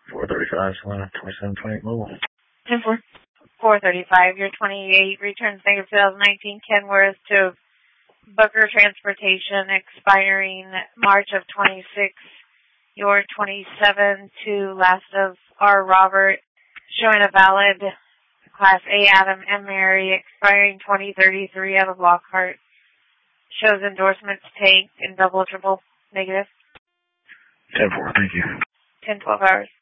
435, Solana, 2728 mobile. 10-4. 435, your 28 returns negative 2019 Kenworth to Booker Transportation expiring March of 26. Your 27 to last of R. Robert showing a valid Class A Adam M. Mary expiring 2033 out of Lockhart. Shows endorsements tank and double triple negative. 10-4, thank you. 10-12 hours.